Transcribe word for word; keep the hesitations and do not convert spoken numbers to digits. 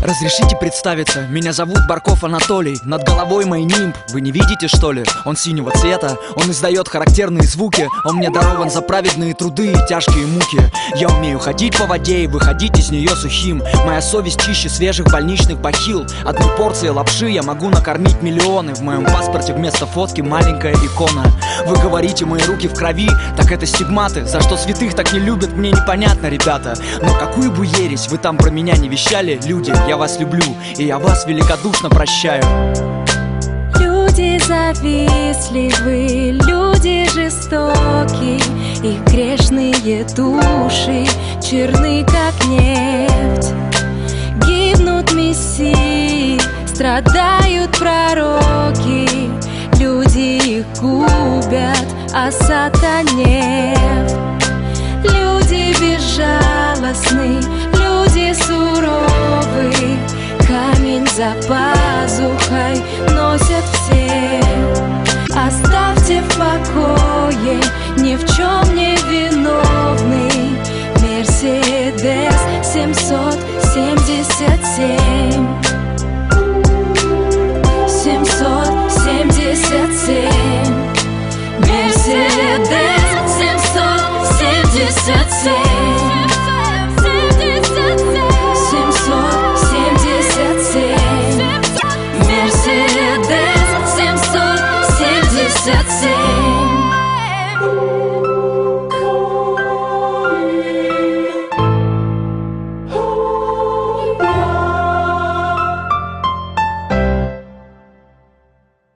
Разрешите представиться, меня зовут Барков Анатолий. Над головой мой нимб, вы не видите что ли? Он синего цвета, он издает характерные звуки. Он мне дарован за праведные труды и тяжкие муки. Я умею ходить по воде и выходить из нее сухим. Моя совесть чище свежих больничных бахил. Одной порцией лапши я могу накормить миллионы. В моем паспорте вместо фотки маленькая икона. Вы говорите, мои руки в крови, так это стигматы. За что святых так не любят, мне непонятно, ребята. Но какую бы ересь вы там про меня не вещали, люди, я вас люблю, и я вас великодушно прощаю. Люди завистливые, люди жестокие, их грешные души черны, как нефть. Гибнут мессии, страдают пророки, люди их губят, а сатанев. Люди безжалостны, люди суровы, камень за пазухой носят все. Оставьте в покое, ни в чем